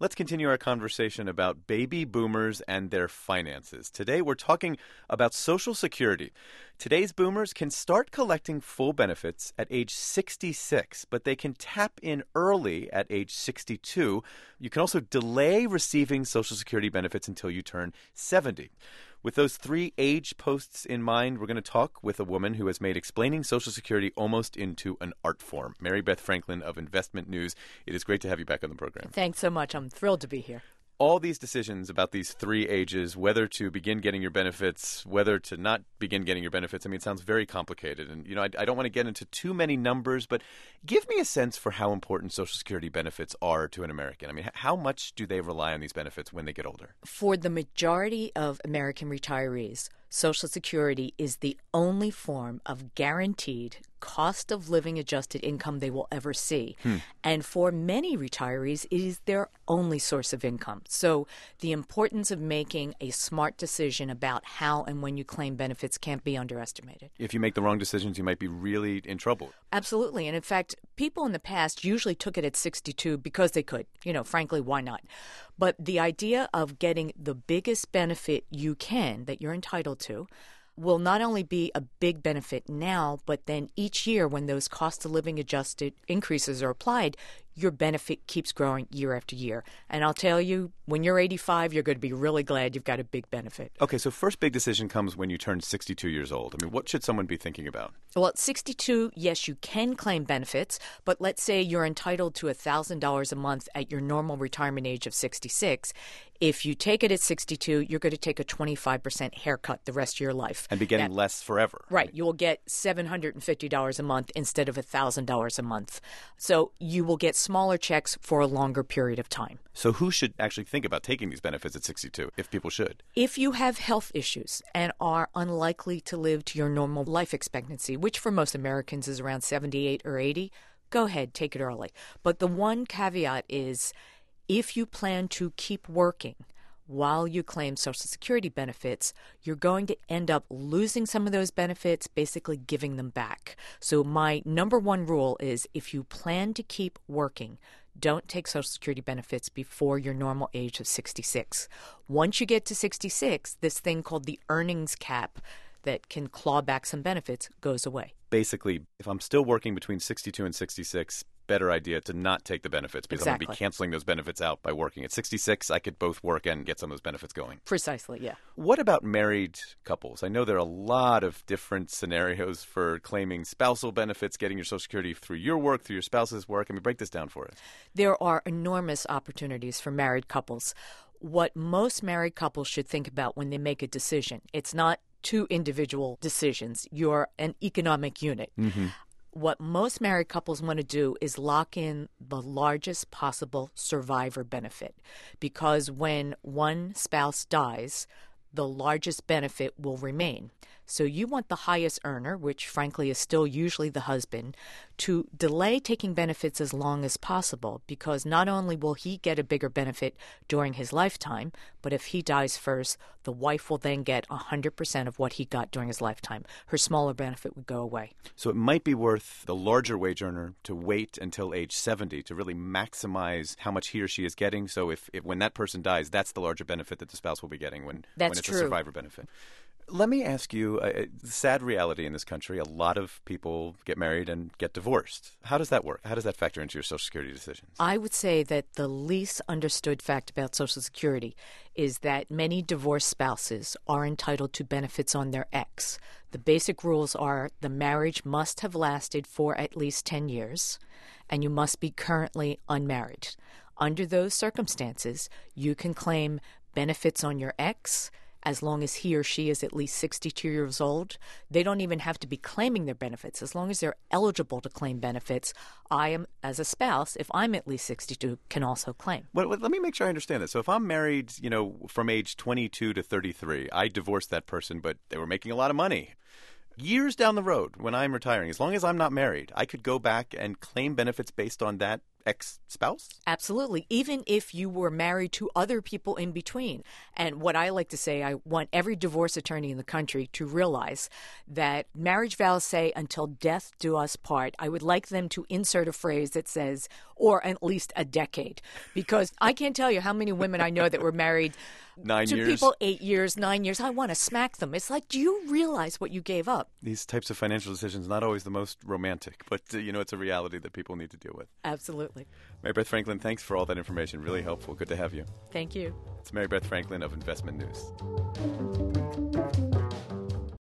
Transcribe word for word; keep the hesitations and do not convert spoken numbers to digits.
Let's continue our conversation about baby boomers and their finances. Today, we're talking about Social Security. Today's boomers can start collecting full benefits at age sixty-six, but they can tap in early at age sixty-two. You can also delay receiving Social Security benefits until you turn seventy. With those three age posts in mind, we're going to talk with a woman who has made explaining Social Security almost into an art form. Mary Beth Franklin of Investment News. It is great to have you back on the program. Thanks so much. I'm thrilled to be here. All these decisions about these three ages, whether to begin getting your benefits, whether to not begin getting your benefits, I mean, it sounds very complicated. And, you know, I, I don't want to get into too many numbers, but give me a sense for how important Social Security benefits are to an American. I mean, how much do they rely on these benefits when they get older? For the majority of American retirees, Social Security is the only form of guaranteed cost of living adjusted income they will ever see. Hmm. And for many retirees, it is their only source of income. So the importance of making a smart decision about how and when you claim benefits can't be underestimated. If you make the wrong decisions, you might be really in trouble. Absolutely. And in fact, people in the past usually took it at sixty-two because they could. You know, frankly, why not? But the idea of getting the biggest benefit you can that you're entitled to will not only be a big benefit now, but then each year when those cost of living adjusted increases are applied, your benefit keeps growing year after year. And I'll tell you, when you're eighty-five, you're going to be really glad you've got a big benefit. Okay, so first big decision comes when you turn sixty-two years old. I mean, what should someone be thinking about? Well, at sixty-two, yes, you can claim benefits, but let's say you're entitled to one thousand dollars a month at your normal retirement age of sixty-six. If you take it at sixty-two, you're going to take a twenty-five percent haircut the rest of your life. And be getting that, less forever. Right. You will get seven hundred fifty dollars a month instead of one thousand dollars a month. So you will get smaller checks for a longer period of time. So who should actually think about taking these benefits at sixty-two, if people should? If you have health issues and are unlikely to live to your normal life expectancy, which for most Americans is around seventy-eight or eighty, go ahead, take it early. But the one caveat is if you plan to keep working while you claim Social Security benefits, you're going to end up losing some of those benefits, basically giving them back. So my number one rule is if you plan to keep working, don't take Social Security benefits before your normal age of sixty-six. Once you get to sixty-six, this thing called the earnings cap that can claw back some benefits goes away. Basically, if I'm still working between sixty-two and sixty-six, better idea to not take the benefits because exactly. I'm going to be canceling those benefits out by working. At sixty-six, I could both work and get some of those benefits going. Precisely, yeah. What about married couples? I know there are a lot of different scenarios for claiming spousal benefits, getting your Social Security through your work, through your spouse's work. Let me break this down for us. There are enormous opportunities for married couples. What most married couples should think about when they make a decision, it's not two individual decisions. You're an economic unit. Mm-hmm. What most married couples want to do is lock in the largest possible survivor benefit, because when one spouse dies, the largest benefit will remain. So you want the highest earner, which frankly is still usually the husband, to delay taking benefits as long as possible, because not only will he get a bigger benefit during his lifetime, but if he dies first, the wife will then get one hundred percent of what he got during his lifetime. Her smaller benefit would go away. So it might be worth the larger wage earner to wait until age seventy to really maximize how much he or she is getting. So if, if when that person dies, that's the larger benefit that the spouse will be getting when, that's when it's true. a survivor benefit. Let me ask you, a sad reality in this country, a lot of people get married and get divorced. How does that work? How does that factor into your Social Security decisions? I would say that the least understood fact about Social Security is that many divorced spouses are entitled to benefits on their ex. The basic rules are the marriage must have lasted for at least ten years, and you must be currently unmarried. Under those circumstances, you can claim benefits on your ex as long as he or she is at least sixty-two years old. They don't even have to be claiming their benefits. As long as they're eligible to claim benefits, I am, as a spouse, if I'm at least sixty-two, can also claim. Well, let me make sure I understand this. So if I'm married, you know, from age twenty-two to thirty-three, I divorced that person, but they were making a lot of money. Years down the road, when I'm retiring, as long as I'm not married, I could go back and claim benefits based on that ex-spouse? Absolutely. Even if you were married to other people in between. And what I like to say, I want every divorce attorney in the country to realize that marriage vows say, until death do us part. I would like them to insert a phrase that says, or at least a decade. Because I can't tell you how many women I know that were married Nine to years. people eight years, nine years. I want to smack them. It's like, do you realize what you gave up? These types of financial decisions, not always the most romantic, but, uh, you know, it's a reality that people need to deal with. Absolutely. Mary Beth Franklin, thanks for all that information. Really helpful. Good to have you. Thank you. It's Mary Beth Franklin of Investment News.